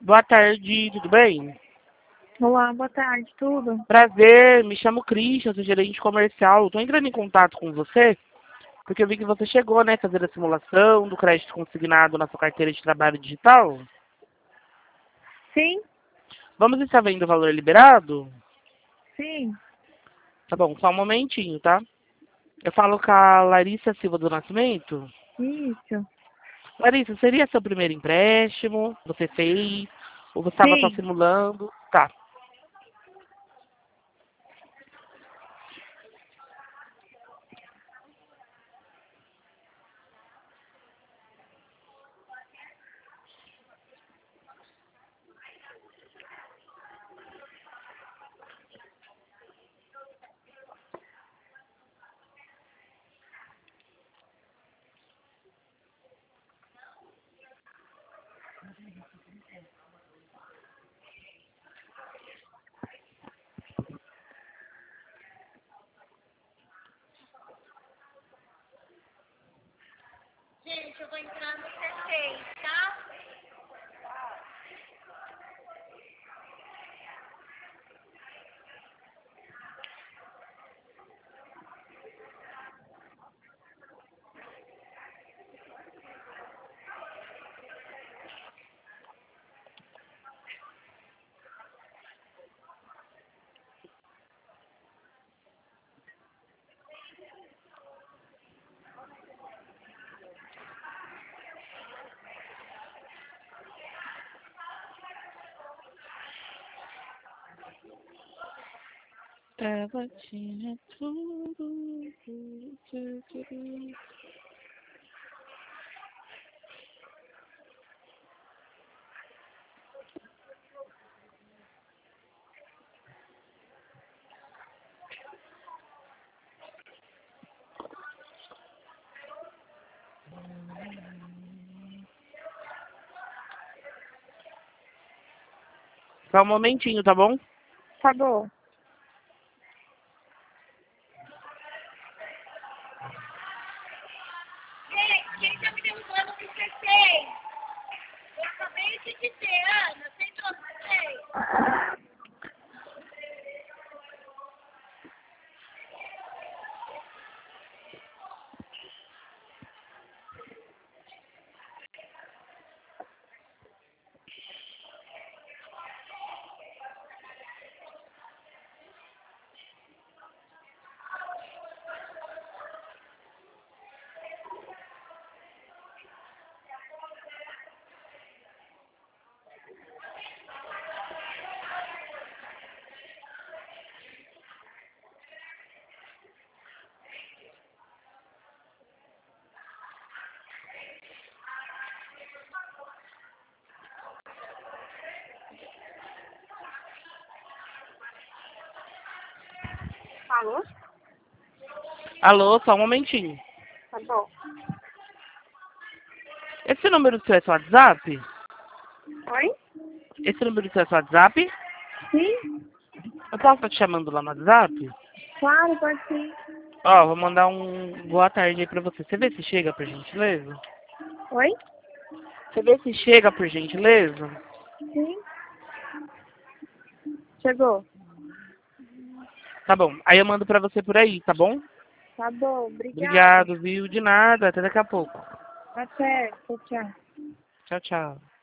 Boa tarde, tudo bem? Olá, boa tarde, tudo? Prazer, me chamo Christian, sou gerente comercial. Estou entrando em contato com você porque eu vi que você chegou, né, fazer a simulação do crédito consignado na sua carteira de trabalho digital. Sim, Vamos estar vendo o valor liberado? sim, Tá bom, só um momentinho, tá? Eu falo com a Larissa Silva do Nascimento. isso. Larissa, seria seu primeiro empréstimo? Você fez? Ou você estava só Sim, simulando? Tá. Gente, eu vou entrar no C6, tá? Ela tinha tudo, tudo que eu queria. Só um momentinho, tá bom? tá bom. Gente, quem tá me derrubando pro C6? Eu acabei de dizer, Ana, você entrou no C6? Alô? Alô, só um momentinho. Tá bom. Esse número seu é seu WhatsApp? Oi? Esse número seu é seu WhatsApp? Sim, Eu posso estar te chamando lá no WhatsApp? claro, pode sim. Ó, vou mandar um boa tarde aí pra você. Você vê se chega, por gentileza? Oi? Você vê se chega, por gentileza? Sim, chegou. Tá bom. Aí eu mando pra você por aí, tá bom? Tá bom, obrigada. Obrigado, viu? De nada. Até daqui a pouco. Até, tchau, tchau. Tchau, tchau.